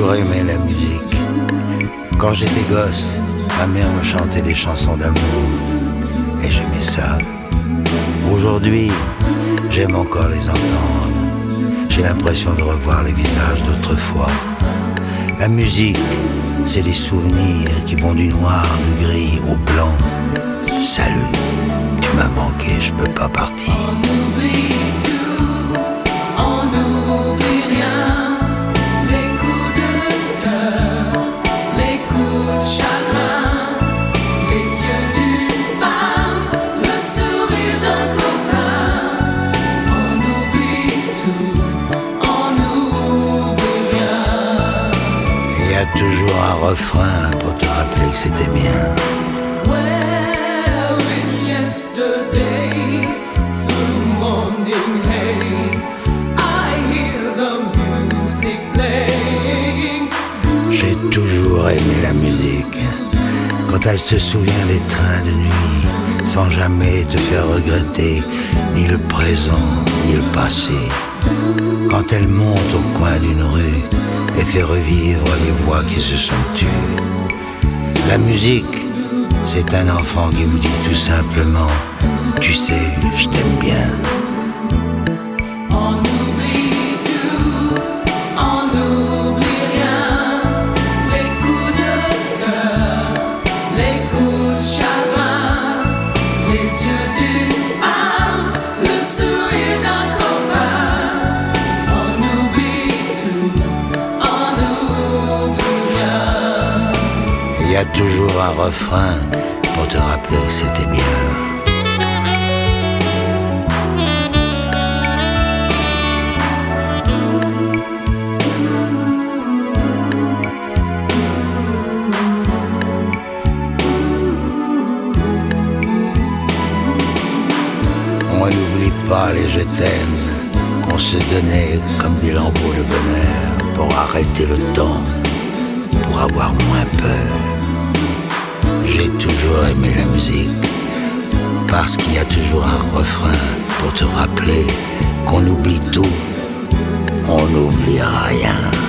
toujours aimé la musique. Quand j'étais gosse, ma mère me chantait des chansons d'amour et j'aimais ça. Aujourd'hui, j'aime encore les entendre. J'ai l'impression de revoir les visages d'autrefois. La musique, c'est des souvenirs qui vont du noir, du gris au blanc. Salut, tu m'as manqué, je peux pas partir. Il y a toujours un refrain pour te rappeler que c'était bien. Where is yesterday? Through morning haze, I hear the music playing. J'ai toujours aimé la musique. Quand elle se souvient des trains de nuit, sans jamais te faire regretter ni le présent, ni le passé. Quand elle monte au coin d'une rue et fait revivre les voix qui se sont tues. La musique, c'est un enfant qui vous dit tout simplement, tu sais, je t'aime bien. On oublie tout, on n'oublie rien. Les coups de cœur, les coups de chagrin, les yeux d'une femme, le sourire d'un copain. On oublie tout, on n'oublie rien. Il y a toujours un refrain pour te rappeler que c'était bien. On n'oublie pas les je t'aime qu'on se donnait comme des lambeaux de bonheur pour arrêter le temps, pour avoir moins peur. J'ai toujours aimé la musique parce qu'il y a toujours un refrain pour te rappeler qu'on oublie tout, on n'oublie rien.